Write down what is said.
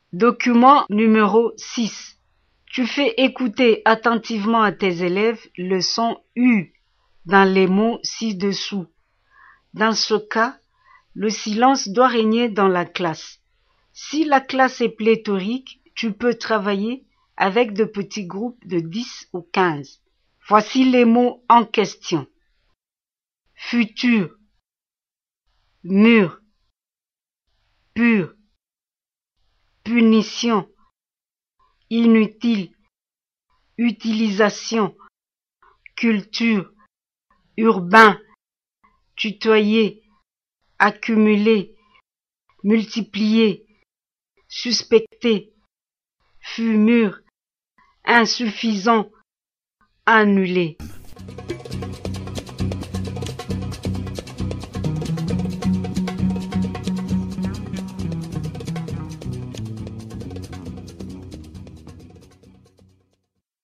Document numéro 6. Tu fais écouter attentivement à tes élèves le son U dans les mots ci-dessous. Dans ce cas, le silence doit régner dans la classe. Si la classe est pléthorique, tu peux travailler avec de petits groupes de 10 ou 15. Voici les mots en question. Futur, mur, pur, punition, inutile, utilisation, culture, urbain, tutoyer, accumuler, multiplier, suspecter, fumure, insuffisant, annuler.